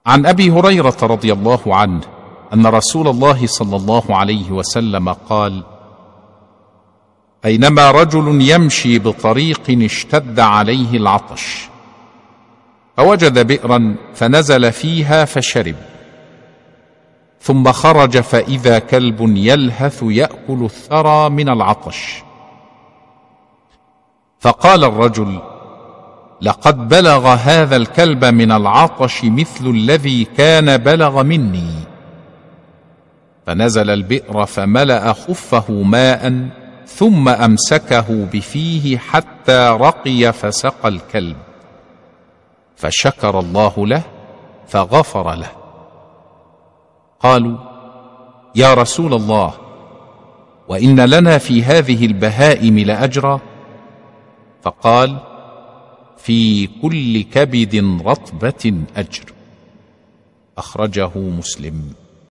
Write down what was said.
عن أبي هريرة رضي الله عنه أن رسول الله صلى الله عليه وسلم قال: أينما رجل يمشي بطريق اشتد عليه العطش فوجد بئرا فنزل فيها فشرب، ثم خرج فإذا كلب يلهث يأكل الثرى من العطش، فقال الرجل: لقد بلغ هذا الكلب من العطش مثل الذي كان بلغ مني. فنزل البئر فملأ خفه ماء ثم أمسكه بفيه حتى رقي فسقى الكلب، فشكر الله له فغفر له. قالوا: يا رسول الله، وإن لنا في هذه البهائم لأجرا؟ فقال: في كل كبد رطبة أجر. أخرجه مسلم.